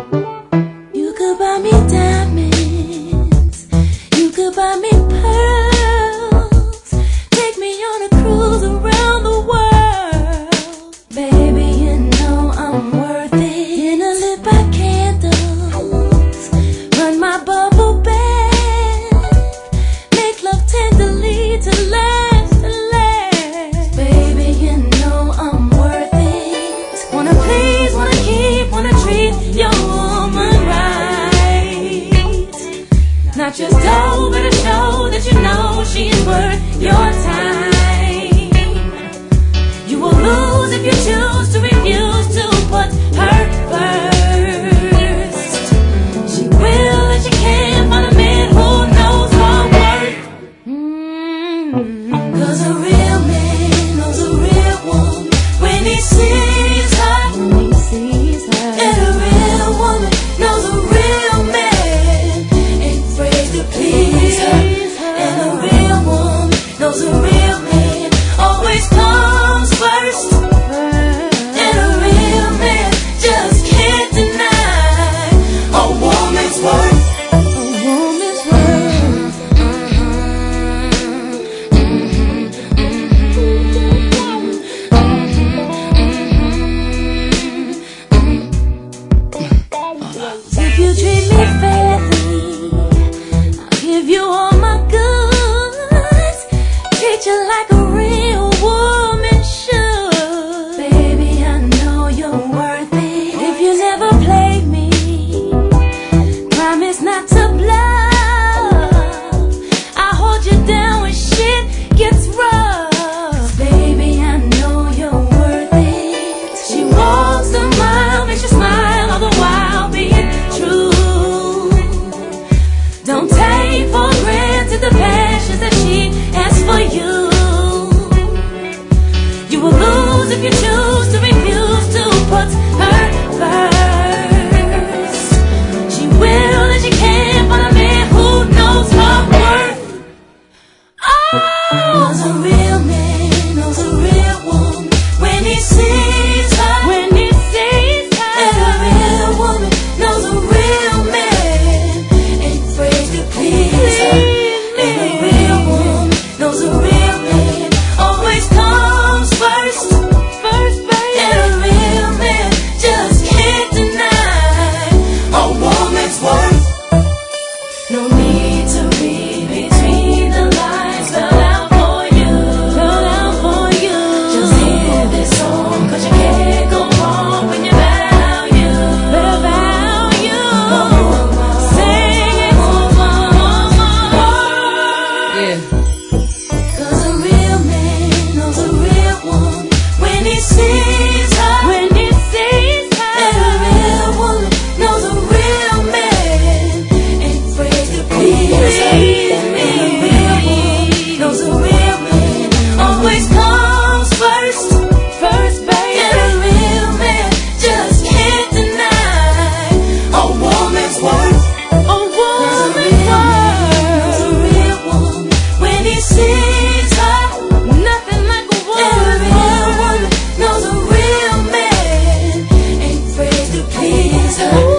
You could buy me diamonds, you could buy me pearls, take me on a cruise around the world. Baby, you know I'm worth it. Dinner lit by candles, run my bubble bath, make love tenderly to last and last. Baby, you know I'm worth it. Wanna please, wanna keep, wanna treat your woman right. Not just dough, but a show that you know she is worth your time. You will lose if you choose to refuse to put her first. She will and she can find a man who knows her worth. Cause a real man knows a real woman when he sees her. And a real woman knows a real man ain't afraid to please her. And a real woman knows a real man always comes first. And a real man just can't deny a woman's worth. A woman's worth. If you treat me fairly, I'll give you all my goods. Treat you like a real woman should. Baby, I know you're worth it. If you never play me, promise not to bluff. I'll hold you down when shit gets rough. Baby, I know you're worth it. She walks the mile, makes you smile, all the while being true. Don't take for granted the passions that she has for you. You will lose if you choose to refuse to put her first. She will and she can find a man who knows her worth. Cause a real man knows a real woman when he sees her. When he sees her. And a real woman knows a real man ain't afraid to please her. And a real woman knows a real man always comes first. And a real man just can't deny a woman's worth. No need to read between the lines, spell out for you. Just hear this song, cause you can't go wrong when you value. Sing it, woman. Yeah. Cause a real man knows a real woman when he sees her. And a real woman knows a real man ain't afraid to please her. And a real woman knows a real man always comes first. And a real man just can't deny a woman's worth. Cause a real man knows a real woman when he sees her. Nothing like a woman. And a real woman knows a real man ain't afraid to please her.